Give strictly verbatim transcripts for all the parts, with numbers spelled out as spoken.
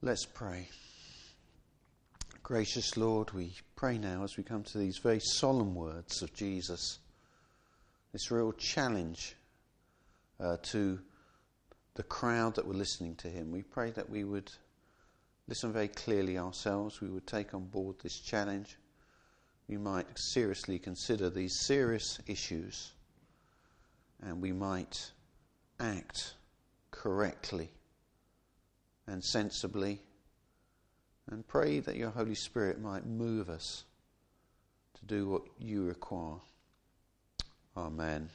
Let's pray. Gracious Lord, we pray now as we come to these very solemn words of Jesus, this real challenge uh, to the crowd that were listening to him. We pray that we would listen very clearly ourselves, we would take on board this challenge, we might seriously consider these serious issues, and we might act correctly and sensibly, and pray that your Holy Spirit might move us to do what you require. Amen.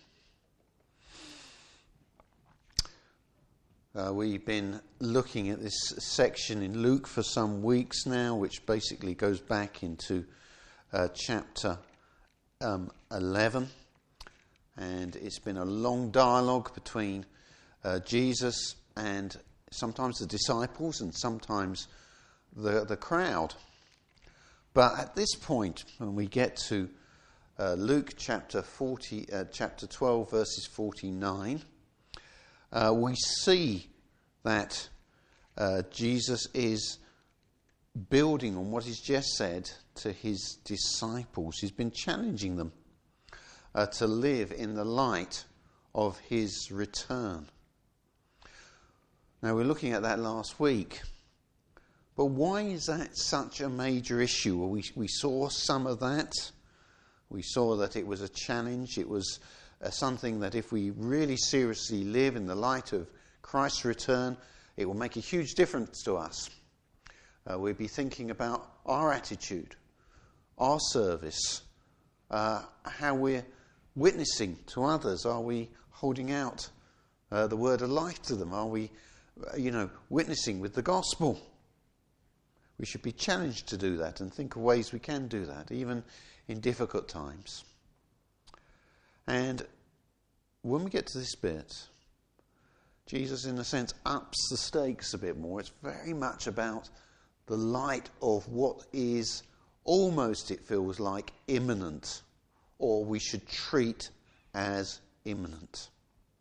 Uh, we've been looking at this section in Luke for some weeks now, which basically goes back into uh, chapter um, eleven. And it's been a long dialogue between uh, Jesus and sometimes the disciples and sometimes the, the crowd. But at this point, when we get to uh, Luke chapter forty, uh, chapter twelve, verses forty-nine, Uh, we see that uh, Jesus is building on what he's just said to his disciples. He's been challenging them uh, to live in the light of his return. Now, we we're looking at that last week. But why is that such a major issue? Well, we, we saw some of that. We saw that it was a challenge. It was Uh, something that if we really seriously live in the light of Christ's return, it will make a huge difference to us. Uh, we'll be thinking about our attitude, our service, uh, how we're witnessing to others. Are we holding out uh, the word of life to them? Are we, uh, you know, witnessing with the gospel? We should be challenged to do that and think of ways we can do that, even in difficult times. And when we get to this bit, Jesus, in a sense, ups the stakes a bit more. It's very much about the light of what is almost, it feels like, imminent, or we should treat as imminent.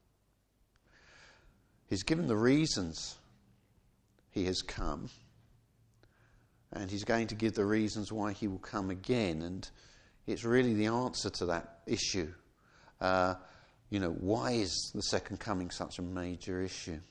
He's given the reasons he has come, and he's going to give the reasons why he will come again, and it's really the answer to that issue. Uh, you know, why is the second coming such a major issue?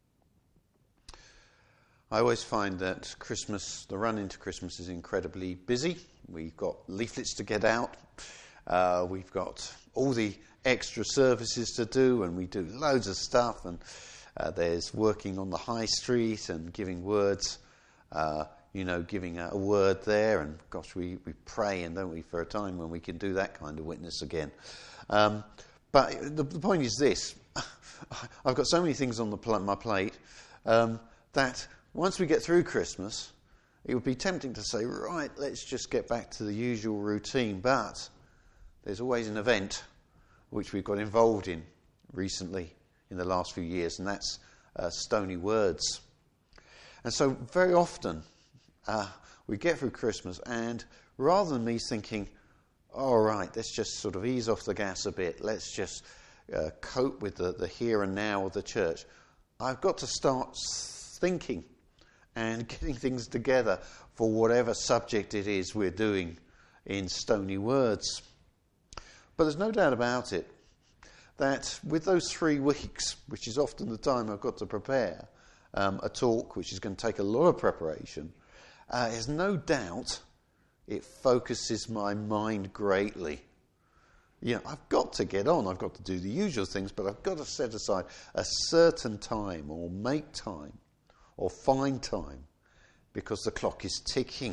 I always find that Christmas, the run into Christmas is incredibly busy. We've got leaflets to get out. Uh, we've got all the extra services to do, and we do loads of stuff. And uh, there's working on the high street and giving words, uh, you know, giving a, a word there. And gosh, we, we pray, and don't we, for a time when we can do that kind of witness again. Um, but the, the point is this. I've got so many things on the pl- my plate um, that once we get through Christmas, it would be tempting to say, right, let's just get back to the usual routine. But there's always an event which we've got involved in recently in the last few years, and that's uh, Stony Words. And so very often uh, we get through Christmas, and rather than me thinking, all right, let's just sort of ease off the gas a bit, let's just uh, cope with the, the here and now of the church, I've got to start thinking and getting things together for whatever subject it is we're doing in Stony Words. But there's no doubt about it that with those three weeks, which is often the time I've got to prepare um, a talk, which is going to take a lot of preparation, uh, there's no doubt it focuses my mind greatly. You know, I've got to get on, I've got to do the usual things, but I've got to set aside a certain time or make time or find time because the clock is ticking.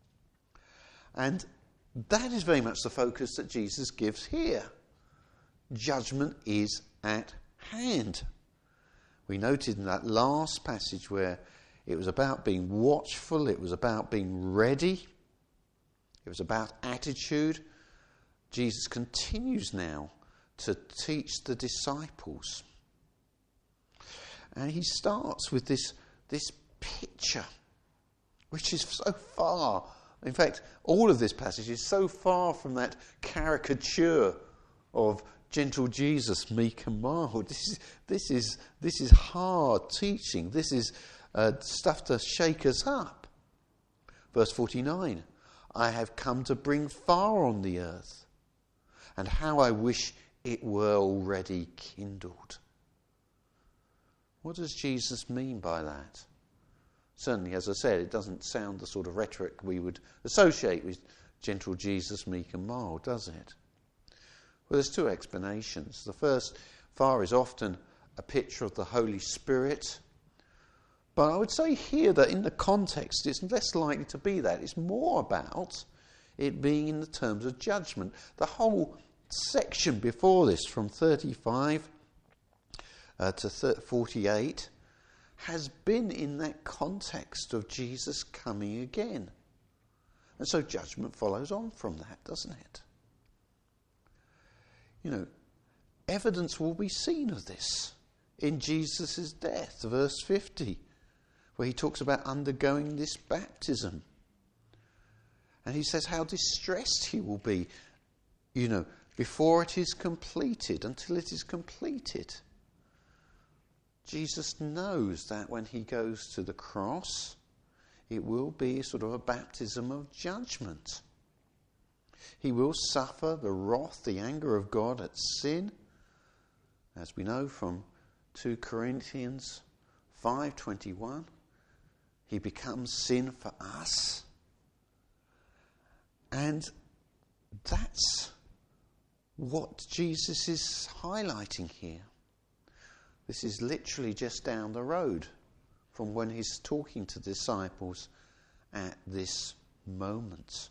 And that is very much the focus that Jesus gives here. Judgment is at hand. We noted in that last passage where it was about being watchful, it was about being ready, it was about attitude. Jesus continues now to teach the disciples. And he starts with this, this picture, which is so far. In fact, all of this passage is so far from that caricature of gentle Jesus, meek and mild. This is this is this is hard teaching. This is uh, stuff to shake us up. Verse forty-nine, I have come to bring fire on the earth, and how I wish it were already kindled. What does Jesus mean by that? Certainly, as I said, it doesn't sound the sort of rhetoric we would associate with gentle Jesus, meek and mild, does it? Well, there's two explanations. The first, fire is often a picture of the Holy Spirit. But I would say here that in the context, it's less likely to be that. It's more about it being in the terms of judgment. The whole section before this, from thirty-five uh, to forty-eight, has been in that context of Jesus coming again. And so judgment follows on from that, doesn't it? You know, evidence will be seen of this in Jesus' death, verse fifty, where he talks about undergoing this baptism. And he says how distressed he will be, you know, before it is completed, until it is completed. Jesus knows that when he goes to the cross, it will be sort of a baptism of judgment. He will suffer the wrath, the anger of God at sin, as we know from two Corinthians five twenty-one. He becomes sin for us. And that's what Jesus is highlighting here. This is literally just down the road from when he's talking to disciples at this moment.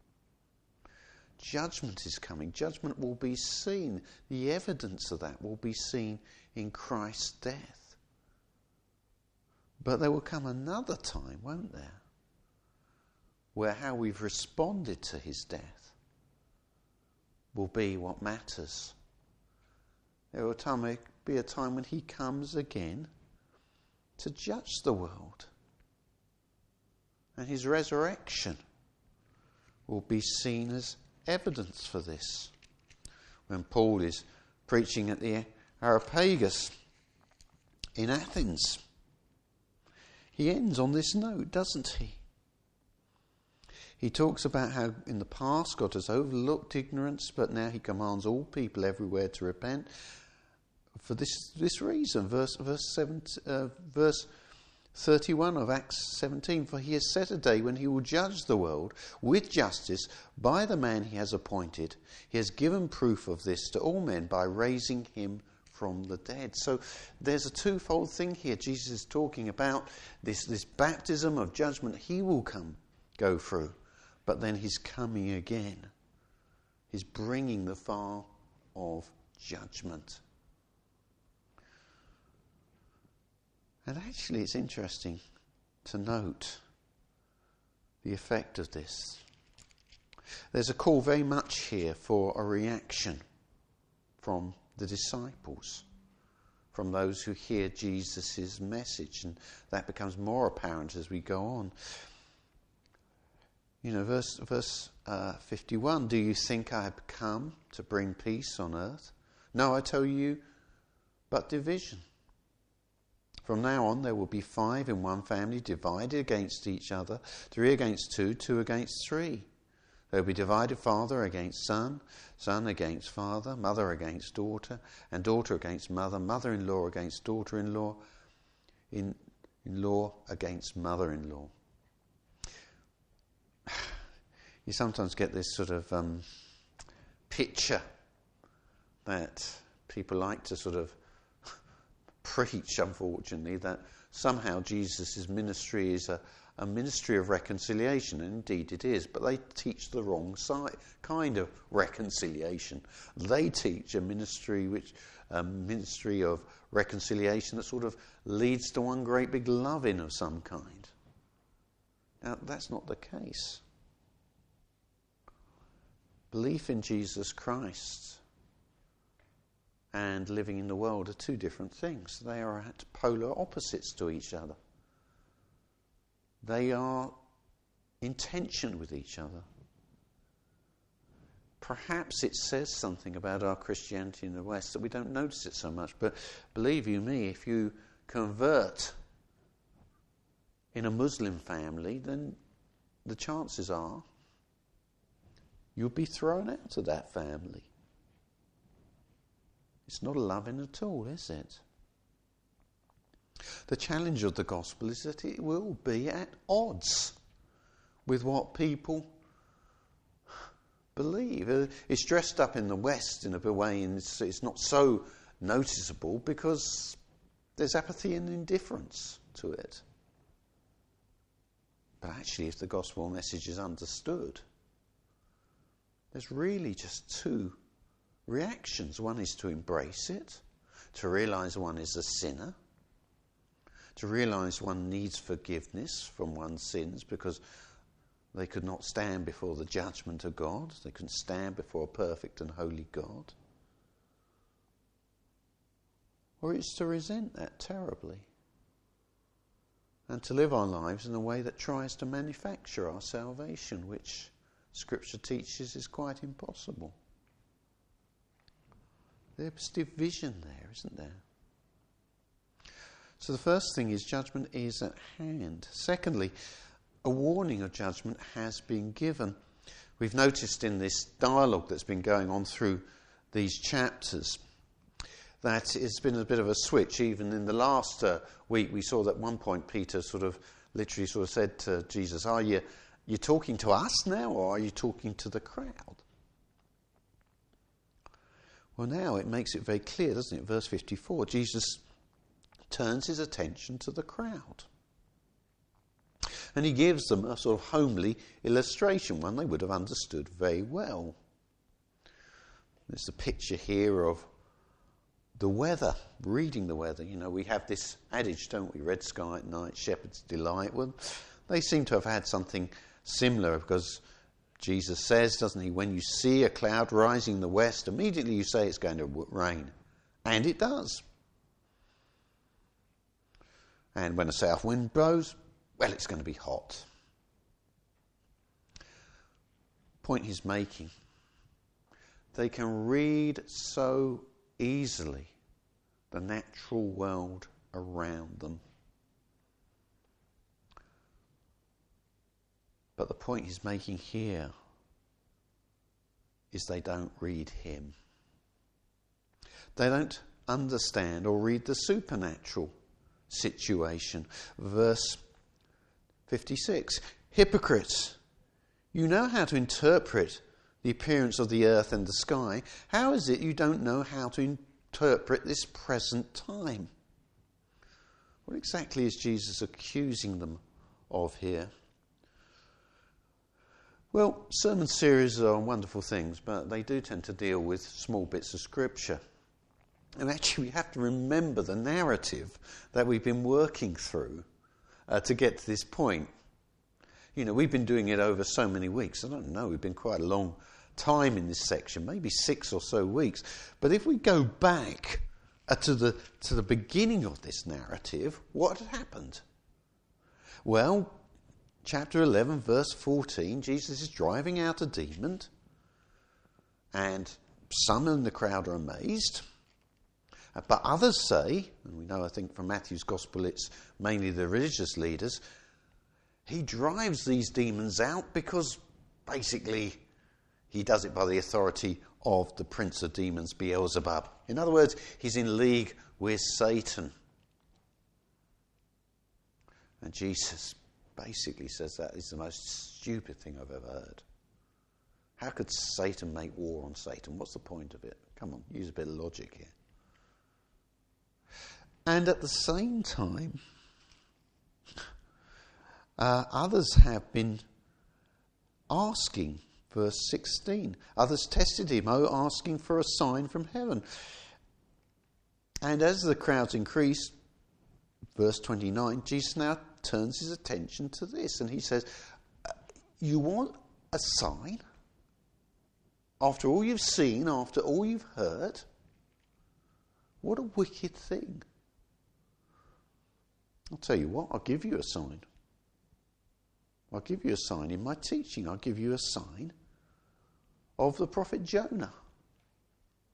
Judgment is coming. Judgment will be seen. The evidence of that will be seen in Christ's death. But there will come another time, won't there, where how we've responded to his death will be what matters. There will time, be a time when he comes again to judge the world. And his resurrection will be seen as evidence for this. When Paul is preaching at the Areopagus in Athens, he ends on this note, doesn't he? He talks about how in the past God has overlooked ignorance, but now he commands all people everywhere to repent. For this this reason, verse verse seven, uh, verse thirty-one of Acts seventeen, for he has set a day when he will judge the world with justice by the man he has appointed. He has given proof of this to all men by raising him from the dead. So there's a twofold thing here. Jesus is talking about this, this baptism of judgment he will come, go through, but then he's coming again. He's bringing the fire of judgment. And actually it's interesting to note the effect of this. There's a call very much here for a reaction from the disciples, from those who hear Jesus' message, and that becomes more apparent as we go on. You know, verse, verse uh, fifty-one, do you think I have come to bring peace on earth? No, I tell you, but division. From now on there will be five in one family divided against each other, three against two, two against three. There will be divided father against son, son against father, mother against daughter, and daughter against mother, mother-in-law against daughter-in-law, in, in-law against mother-in-law. You sometimes get this sort of um, picture that people like to sort of preach, unfortunately, that somehow Jesus' ministry is a, a ministry of reconciliation, and indeed it is, but they teach the wrong side, kind of reconciliation. They teach a ministry which a ministry of reconciliation that sort of leads to one great big loving of some kind. Now, that's not the case. Belief in Jesus Christ and living in the world are two different things. They are at polar opposites to each other. They are in tension with each other. Perhaps it says something about our Christianity in the West that we don't notice it so much, but believe you me, if you convert in a Muslim family, then the chances are you'll be thrown out of that family. It's not loving at all, is it? The challenge of the gospel is that it will be at odds with what people believe. It's dressed up in the West in a way, and it's, it's not so noticeable because there's apathy and indifference to it. But actually, if the gospel message is understood, there's really just two reactions. One is to embrace it, to realise one is a sinner, to realise one needs forgiveness from one's sins because they could not stand before the judgment of God. They couldn't stand before a perfect and holy God. Or it's to resent that terribly and to live our lives in a way that tries to manufacture our salvation, which Scripture teaches is quite impossible. There's division there, isn't there? So the first thing is judgment is at hand. Secondly, a warning of judgment has been given. We've noticed in this dialogue that's been going on through these chapters that it's been a bit of a switch. Even in the last uh, week, we saw that at one point Peter sort of literally sort of said to Jesus, are you you talking to us now, or are you talking to the crowd? Well, now it makes it very clear, doesn't it? Verse fifty-four, Jesus turns his attention to the crowd. And he gives them a sort of homely illustration, one they would have understood very well. There's a picture here of the weather, reading the weather. You know, we have this adage, don't we? Red sky at night, shepherd's delight. Well, they seem to have had something similar because Jesus says, doesn't he, when you see a cloud rising in the west, immediately you say it's going to rain. And it does. And when a south wind blows, well, it's going to be hot. Point he's making, they can read so easily the natural world around them. But the point he's making here is they don't read him. They don't understand or read the supernatural situation. Verse fifty-six, hypocrites, you know how to interpret the appearance of the earth and the sky. How is it you don't know how to interpret this present time? What exactly is Jesus accusing them of here? Well, sermon series are wonderful things, but they do tend to deal with small bits of Scripture. And actually we have to remember the narrative that we've been working through uh, to get to this point. You know, we've been doing it over so many weeks. I don't know, we've been quite a long time in this section, maybe six or so weeks. But if we go back uh, to the to the beginning of this narrative, what had happened? Well, chapter eleven, verse fourteen, Jesus is driving out a demon, and some in the crowd are amazed. But others say, and we know, I think from Matthew's Gospel, it's mainly the religious leaders, he drives these demons out because basically he does it by the authority of the prince of demons, Beelzebub. In other words, he's in league with Satan. And Jesus basically says that is the most stupid thing I've ever heard. How could Satan make war on Satan? What's the point of it? Come on, use a bit of logic here. And at the same time, uh, others have been asking, verse sixteen, others tested him, oh, asking for a sign from heaven. And as the crowds increased, verse twenty-nine, Jesus now turns his attention to this, and he says, you want a sign? After all you've seen, after all you've heard? What a wicked thing. I'll tell you what, I'll give you a sign. I'll give you a sign in my teaching. I'll give you a sign of the prophet Jonah.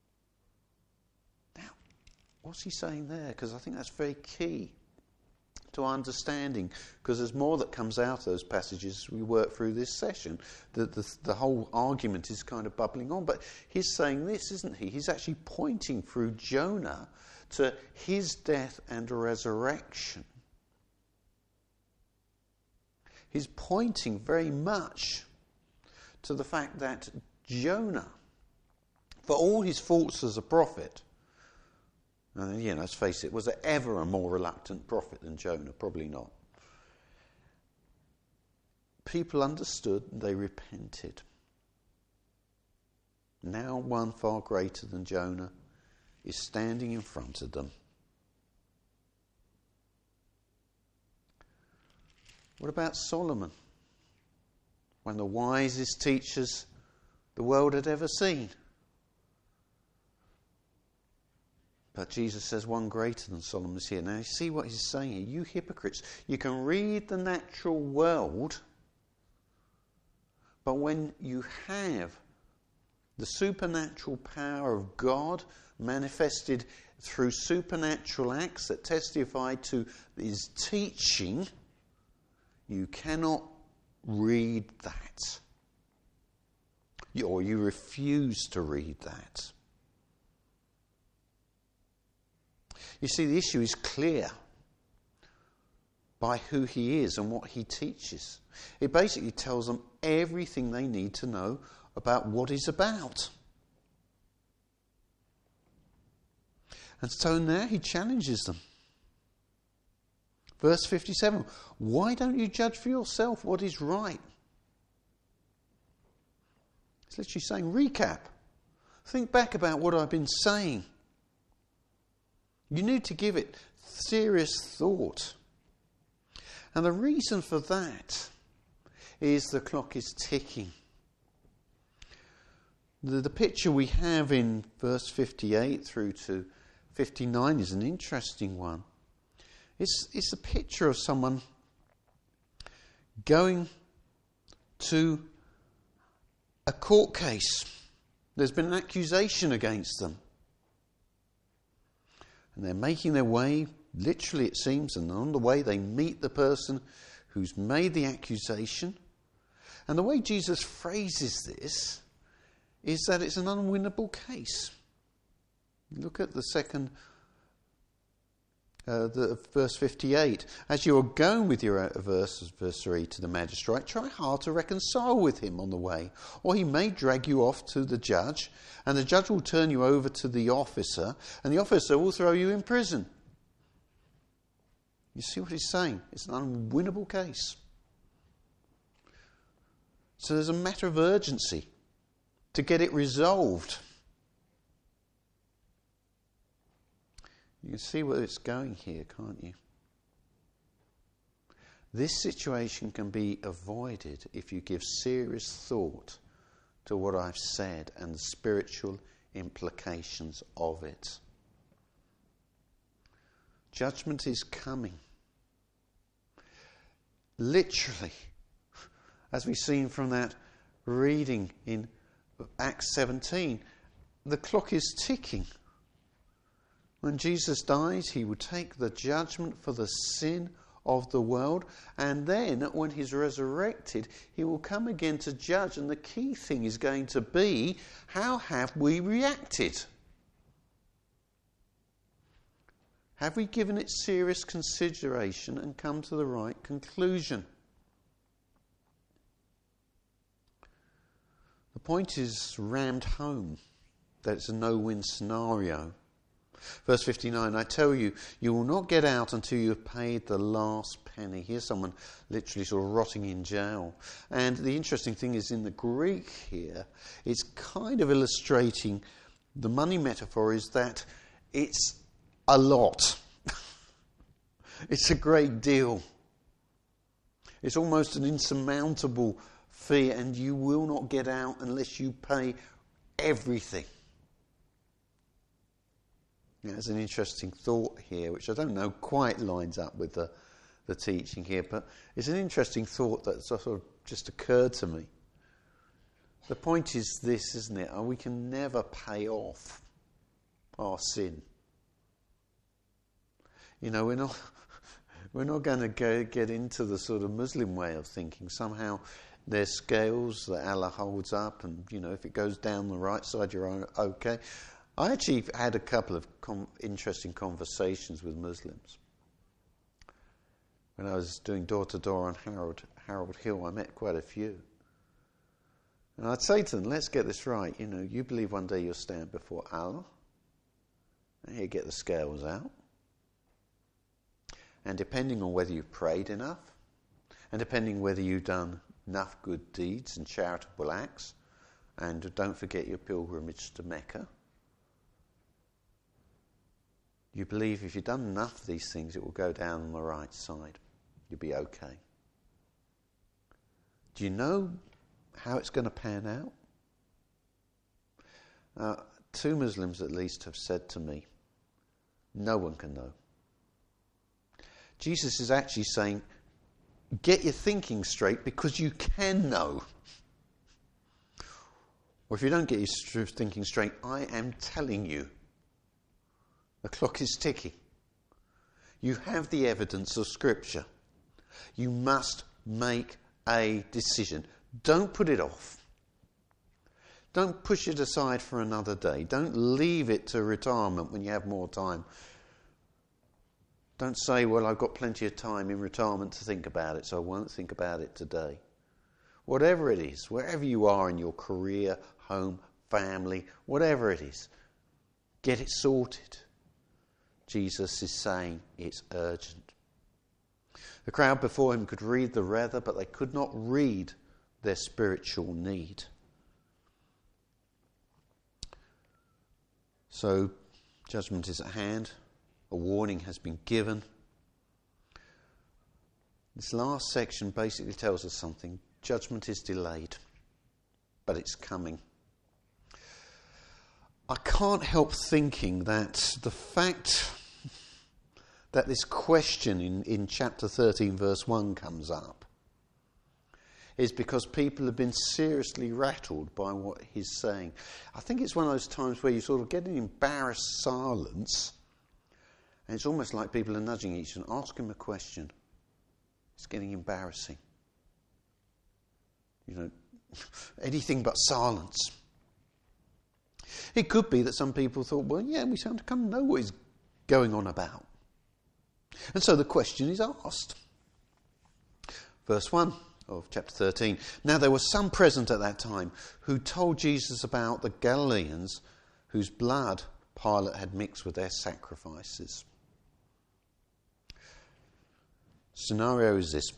Now, what's he saying there? Because I think that's very key to understanding, because there's more that comes out of those passages as we work through this session. The, the, the whole argument is kind of bubbling on, but he's saying this, isn't he? He's actually pointing through Jonah to his death and resurrection. He's pointing very much to the fact that Jonah, for all his faults as a prophet, and, you know, let's face it, was there ever a more reluctant prophet than Jonah? Probably not. People understood, they repented. Now one far greater than Jonah is standing in front of them. What about Solomon? One of the wisest teachers the world had ever seen. But Jesus says one greater than Solomon is here. Now you see what he's saying here. You hypocrites, you can read the natural world, but when you have the supernatural power of God manifested through supernatural acts that testify to his teaching, you cannot read that. Or you refuse to read that. You see, the issue is clear by who he is and what he teaches. It basically tells them everything they need to know about what he's about. And so now he challenges them. Verse fifty-seven, why don't you judge for yourself what is right? It's literally saying, recap. Think back about what I've been saying. You need to give it serious thought. And the reason for that is the clock is ticking. The, the picture we have in verse fifty-eight through to fifty-nine is an interesting one. It's, it's a picture of someone going to a court case. There's been an accusation against them. And they're making their way, literally it seems, and on the way they meet the person who's made the accusation. And the way Jesus phrases this is that it's an unwinnable case. Look at the second Uh, the, verse fifty-eight. As you are going with your adversary to the magistrate, try hard to reconcile with him on the way, or he may drag you off to the judge, and the judge will turn you over to the officer, and the officer will throw you in prison. You see what he's saying? It's an unwinnable case. So there's a matter of urgency to get it resolved. You can see where it's going here, can't you? This situation can be avoided if you give serious thought to what I've said and the spiritual implications of it. Judgment is coming. Literally, as we've seen from that reading in Acts seventeen, the clock is ticking. When Jesus dies, he will take the judgment for the sin of the world, and then when he's resurrected, he will come again to judge, and the key thing is going to be, how have we reacted? Have we given it serious consideration and come to the right conclusion? The point is rammed home that it's a no-win scenario. Verse fifty-nine, I tell you, you will not get out until you have paid the last penny. Here's someone literally sort of rotting in jail. And the interesting thing is in the Greek here, it's kind of illustrating the money metaphor is that it's a lot. It's a great deal. It's almost an insurmountable fee, and you will not get out unless you pay everything. Yeah, there's an interesting thought here, which I don't know quite lines up with the, the teaching here, but it's an interesting thought that sort of just occurred to me. The point is this, isn't it? We can never pay off our sin. You know, we're not, We're not going to go get into the sort of Muslim way of thinking. Somehow there's scales that Allah holds up, and, you know, if it goes down the right side, you're okay. I actually had a couple of com- interesting conversations with Muslims. When I was doing door-to-door on Harold, Harold Hill, I met quite a few. And I'd say to them, let's get this right. You know, you believe one day you'll stand before Allah, and you get the scales out. And depending on whether you've prayed enough, and depending whether you've done enough good deeds and charitable acts, and don't forget your pilgrimage to Mecca, you believe if you've done enough of these things, it will go down on the right side. You'll be okay. Do you know how it's going to pan out? Uh, two Muslims at least have said to me, no one can know. Jesus is actually saying, get your thinking straight because you can know. Or if you don't get your thinking straight, I am telling you, the clock is ticking. You have the evidence of Scripture. You must make a decision. Don't put it off. Don't push it aside for another day. Don't leave it to retirement when you have more time. Don't say, well, I've got plenty of time in retirement to think about it, so I won't think about it today. Whatever it is, wherever you are in your career, home, family, whatever it is, get it sorted. Jesus is saying it's urgent. The crowd before him could read the weather, but they could not read their spiritual need. So, judgment is at hand. A warning has been given. This last section basically tells us something. Judgment is delayed, but it's coming. I can't help thinking that the fact that this question in, in chapter thirteen, verse one comes up is because people have been seriously rattled by what he's saying. I think it's one of those times where you sort of get an embarrassed silence, and it's almost like people are nudging each other. Ask him a question. It's getting embarrassing. You know, anything but silence. It could be that some people thought, well, yeah, we sound to kind of know what he's going on about. And so the question is asked. Verse one of chapter thirteen. Now there were some present at that time who told Jesus about the Galileans whose blood Pilate had mixed with their sacrifices. Scenario is this.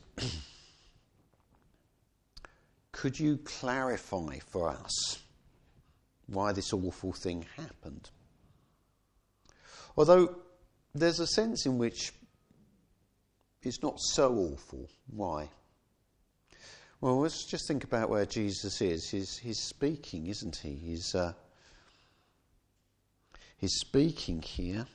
Could you clarify for us why this awful thing happened? Although there's a sense in which it's not so awful. Why? Well, let's just think about where Jesus is. He's, he's speaking, isn't he? He's, uh, he's speaking here.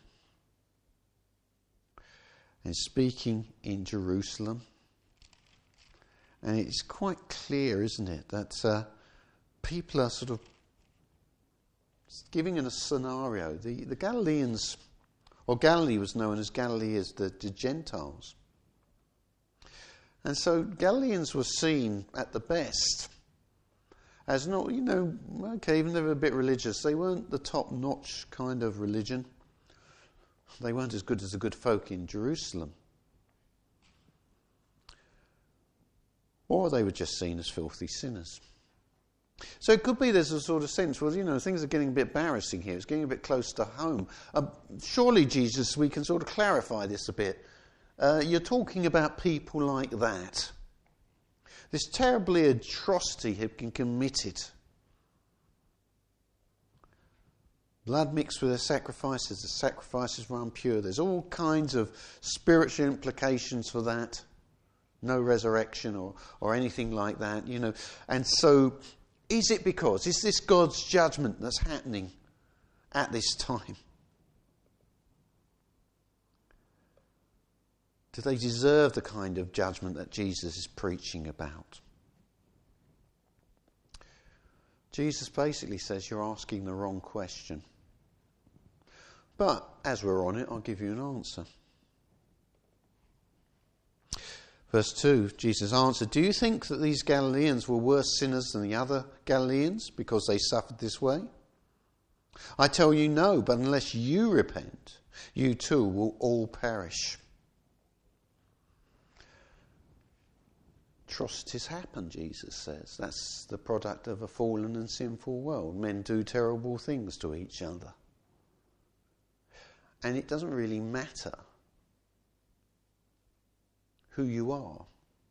He's speaking in Jerusalem. And it's quite clear, isn't it, that uh, people are sort of giving in a scenario. The, the Galileans, or Galilee was known as Galilee as the, the Gentiles. And so Galileans were seen at the best as not, you know, okay, even though they were a bit religious, they weren't the top-notch kind of religion. They weren't as good as the good folk in Jerusalem. Or they were just seen as filthy sinners. So it could be there's a sort of sense, well, you know, things are getting a bit embarrassing here. It's getting a bit close to home. Uh, surely, Jesus, we can sort of clarify this a bit. Uh, you're talking about people like that. This terribly atrocity had been committed. Blood mixed with their sacrifices. The sacrifices were impure. There's all kinds of spiritual implications for that. No resurrection or, or anything like that, you know. And so, is it because, is this God's judgment that's happening at this time? Do they deserve the kind of judgment that Jesus is preaching about? Jesus basically says you're asking the wrong question. But, as we're on it, I'll give you an answer. Verse two, Jesus answered, "Do you think that these Galileans were worse sinners than the other Galileans because they suffered this way? I tell you no, but unless you repent, you too will all perish." Atrocities happen, Jesus says. That's the product of a fallen and sinful world. Men do terrible things to each other. And it doesn't really matter who you are.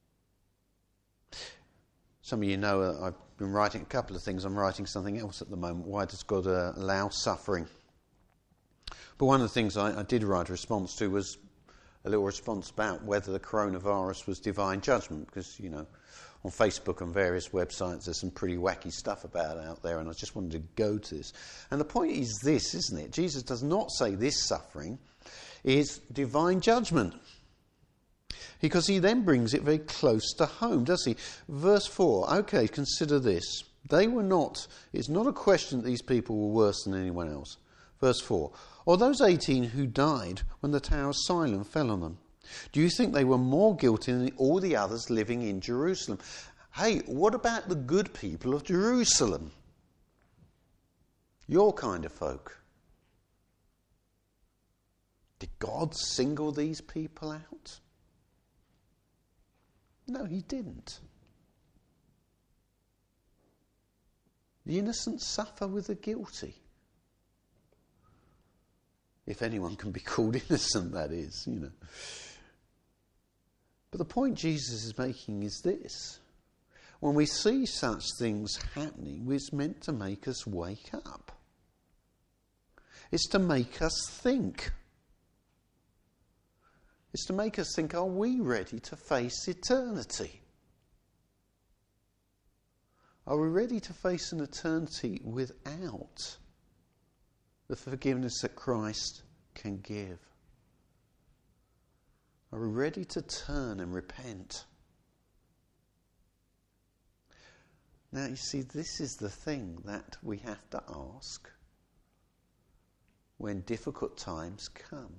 Some of you know uh, I've been writing a couple of things. I'm writing something else at the moment. Why does God uh, allow suffering? But one of the things I, I did write a response to was a little response about whether the coronavirus was divine judgment, because, you know, on Facebook and various websites there's some pretty wacky stuff about it out there, and I just wanted to go to this. And the point is this, isn't it? Jesus does not say this suffering is divine judgment, because he then brings it very close to home, does he? Verse four, okay, consider this. They were not, it's not a question that these people were worse than anyone else. Verse four, or those eighteen who died when the Tower of Siloam fell on them. Do you think they were more guilty than all the others living in Jerusalem? Hey, what about the good people of Jerusalem? Your kind of folk. Did God single these people out? No, he didn't. The innocent suffer with the guilty. If anyone can be called innocent, that is, you know. But the point Jesus is making is this. When we see such things happening, it's meant to make us wake up. It's to make us think. It's to make us think, are we ready to face eternity? Are we ready to face an eternity without the forgiveness that Christ can give? Are we ready to turn and repent? Now, you see, this is the thing that we have to ask when difficult times come.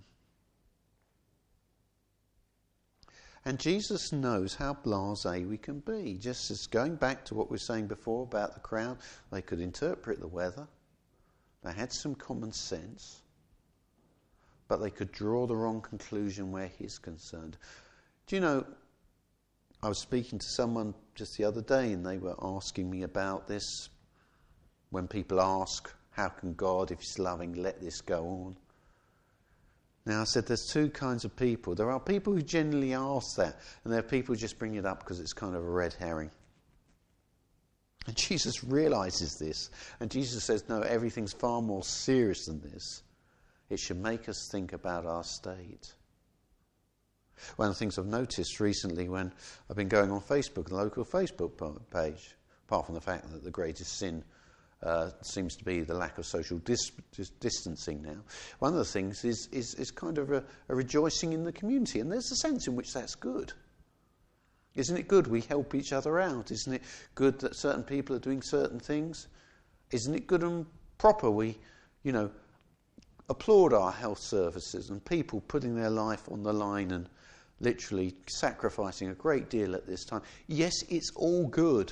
And Jesus knows how blasé we can be. Just as going back to what we were saying before about the crowd, they could interpret the weather. They had some common sense. But they could draw the wrong conclusion where he's concerned. Do you know, I was speaking to someone just the other day and they were asking me about this. When people ask, how can God, if he's loving, let this go on? Now, I said there's two kinds of people. There are people who generally ask that, and there are people who just bring it up because it's kind of a red herring. And Jesus realises this, and Jesus says, no, everything's far more serious than this. It should make us think about our state. One of the things I've noticed recently when I've been going on Facebook, the local Facebook page, apart from the fact that the greatest sin Uh, seems to be the lack of social dis- dis- distancing now. One of the things is is, is kind of a, a rejoicing in the community, and there's a sense in which that's good. Isn't it good we help each other out? Isn't it good that certain people are doing certain things? Isn't it good and proper we, you know, applaud our health services and people putting their life on the line and literally sacrificing a great deal at this time? Yes, it's all good.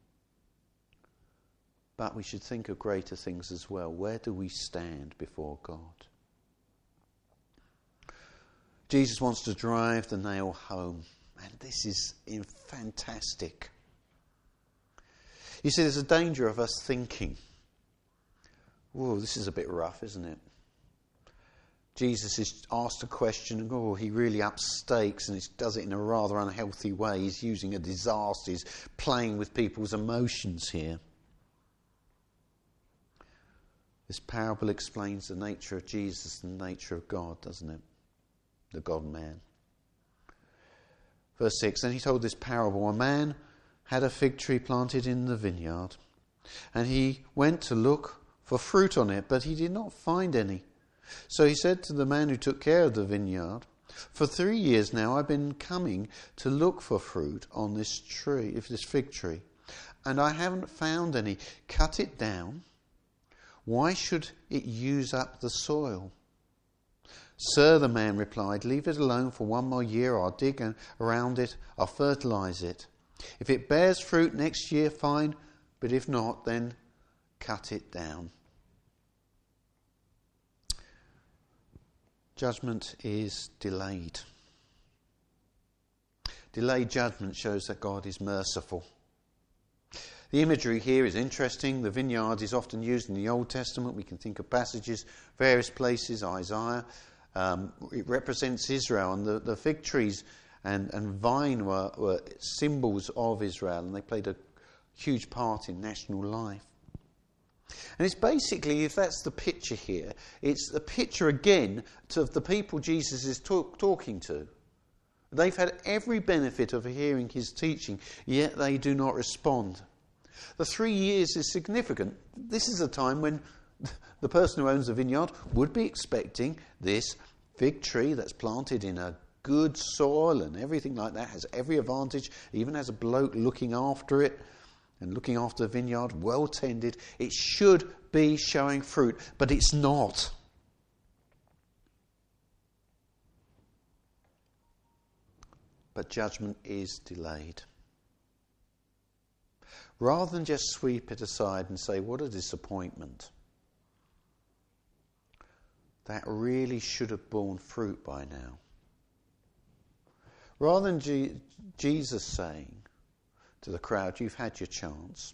But we should think of greater things as well. Where do we stand before God? Jesus wants to drive the nail home. And this is in fantastic. You see, there's a danger of us thinking, whoa, this is a bit rough, isn't it? Jesus is asked a question, and oh, he really ups stakes, and he does it in a rather unhealthy way. He's using a disaster. He's playing with people's emotions here. This parable explains the nature of Jesus and the nature of God, doesn't it? The God-man. Verse six, then he told this parable. A man had a fig tree planted in the vineyard, and he went to look for fruit on it, but he did not find any. So he said to the man who took care of the vineyard, for three years now I've been coming to look for fruit on this tree, if this fig tree, and I haven't found any. Cut it down. Why should it use up the soil? Sir, the man replied, leave it alone for one more year. I'll dig around it, I'll fertilise it. If it bears fruit next year, fine, but if not, then cut it down. Judgment is delayed. Delayed judgment shows that God is merciful. The imagery here is interesting. The vineyard is often used in the Old Testament. We can think of passages, various places, Isaiah. Um, it represents Israel, and the, the fig trees and, and vine were, were symbols of Israel, and they played a huge part in national life. And it's basically, if that's the picture here, it's the picture again of the people Jesus is talk, talking to. They've had every benefit of hearing his teaching, yet they do not respond. The three years is significant. This is a time when the person who owns the vineyard would be expecting this fig tree that's planted in a good soil and everything like that, has every advantage, even has a bloke looking after it and looking after the vineyard, well tended. It should be showing fruit, but it's not. But judgment is delayed. Rather than just sweep it aside and say, what a disappointment. That really should have borne fruit by now. Rather than G- Jesus saying to the crowd, you've had your chance,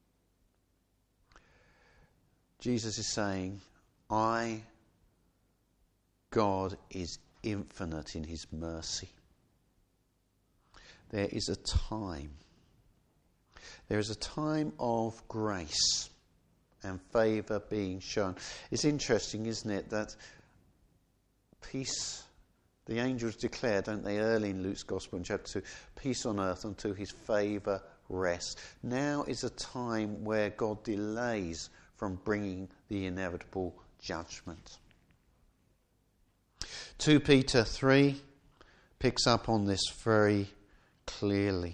Jesus is saying, I, God, is infinite in his mercy. There is a time. There is a time of grace and favour being shown. It's interesting, isn't it, that peace, the angels declare, don't they, early in Luke's Gospel in chapter two, peace on earth unto his favour rest. Now is a time where God delays from bringing the inevitable judgment. Second Peter three picks up on this very clearly.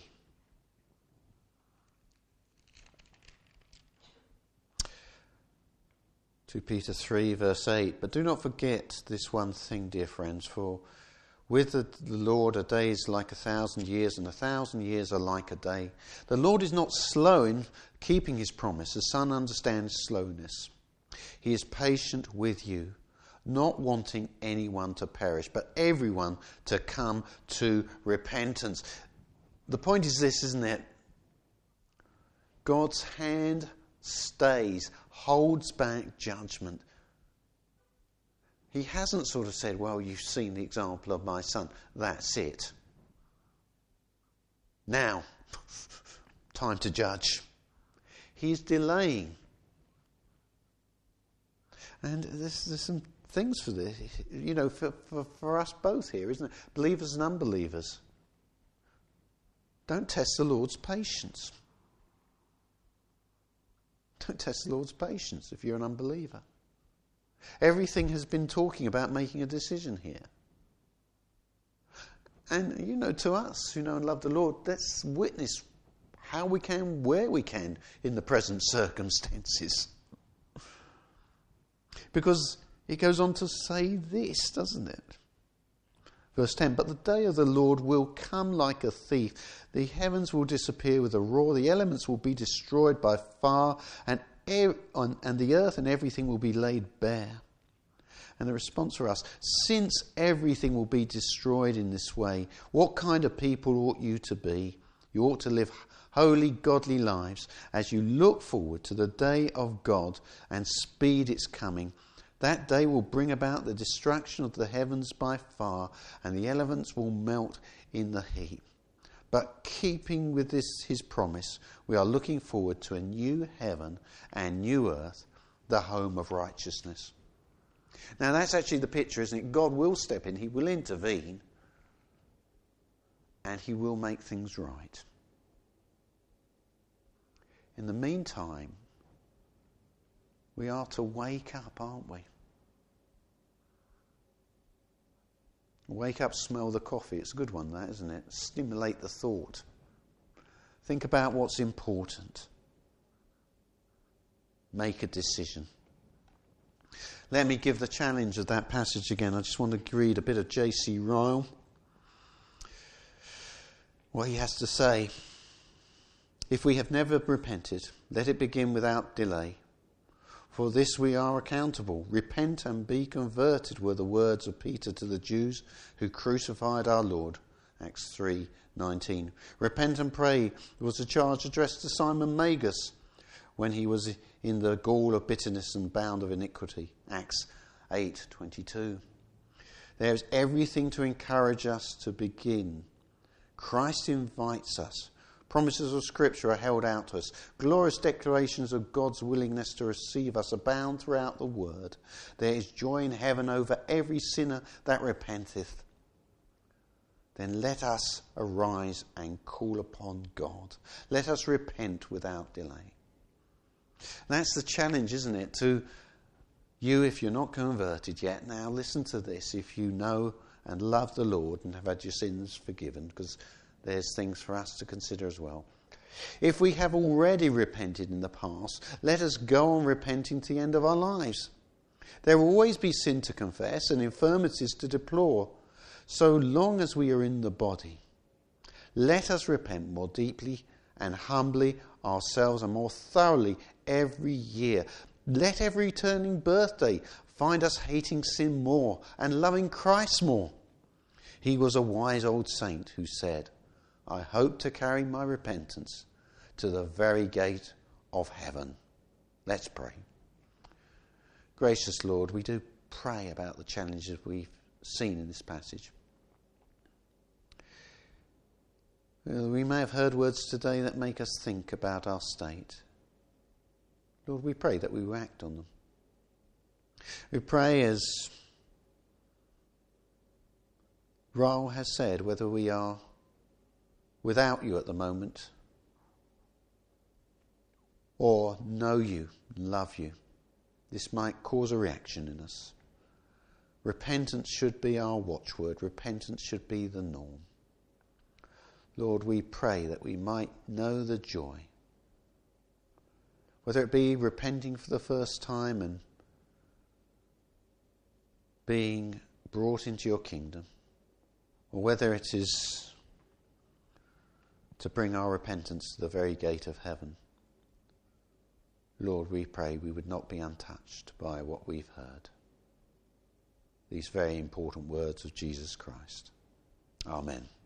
Second Peter three verse eight, but do not forget this one thing, dear friends, for with the, the Lord a day is like a thousand years, and a thousand years are like a day. The Lord is not slow in keeping his promise, as some understand slowness. He is patient with you, not wanting anyone to perish, but everyone to come to repentance. The point is this, isn't it? God's hand stays, holds back judgment. He hasn't sort of said, well, you've seen the example of my son, that's it. Now, time to judge. He's delaying. And there's, there's some things for this, you know, for, for, for us both here, isn't it? Believers and unbelievers. Don't test the Lord's patience. Don't test the Lord's patience if you're an unbeliever. Everything has been talking about making a decision here. And, you know, to us who know and love the Lord, let's witness how we can, where we can, in the present circumstances. Because it goes on to say this, doesn't it? Verse ten, but the day of the Lord will come like a thief. The heavens will disappear with a roar. The elements will be destroyed by fire. And, er- and the earth and everything will be laid bare. And the response for us, since everything will be destroyed in this way, what kind of people ought you to be? You ought to live holy, godly lives as you look forward to the day of God and speed its coming. That day will bring about the destruction of the heavens by fire, and the elements will melt in the heat. But keeping with this his promise, we are looking forward to a new heaven and new earth, the home of righteousness. Now that's actually the picture, isn't it? God will step in, he will intervene, and he will make things right. In the meantime, we are to wake up, aren't we? Wake up, smell the coffee. It's a good one, that, isn't it? Stimulate the thought. Think about what's important. Make a decision. Let me give the challenge of that passage again. I just want to read a bit of J C Ryle. What he has to say. If we have never repented, let it begin without delay. For this we are accountable. Repent and be converted were the words of Peter to the Jews who crucified our Lord. Acts three nineteen. Repent and pray was a charge addressed to Simon Magus when he was in the gall of bitterness and bound of iniquity. Acts eight twenty-two. There is everything to encourage us to begin. Christ invites us. Promises of Scripture are held out to us. Glorious declarations of God's willingness to receive us abound throughout the Word. There is joy in heaven over every sinner that repenteth. Then let us arise and call upon God. Let us repent without delay. That's the challenge, isn't it? To you, if you're not converted yet, now listen to this. If you know and love the Lord and have had your sins forgiven, because there's things for us to consider as well. If we have already repented in the past, let us go on repenting to the end of our lives. There will always be sin to confess and infirmities to deplore, so long as we are in the body. Let us repent more deeply and humbly ourselves and more thoroughly every year. Let every returning birthday find us hating sin more and loving Christ more. He was a wise old saint who said, I hope to carry my repentance to the very gate of heaven. Let's pray. Gracious Lord, we do pray about the challenges we've seen in this passage. We may have heard words today that make us think about our state. Lord, we pray that we will act on them. We pray, as Raul has said, whether we are without you at the moment or know you, love you, this might cause a reaction in us. Repentance should be our watchword. Repentance should be the norm. Lord, we pray that we might know the joy, whether it be repenting for the first time and being brought into your kingdom, or whether it is to bring our repentance to the very gate of heaven. Lord, we pray we would not be untouched by what we've heard. These very important words of Jesus Christ. Amen.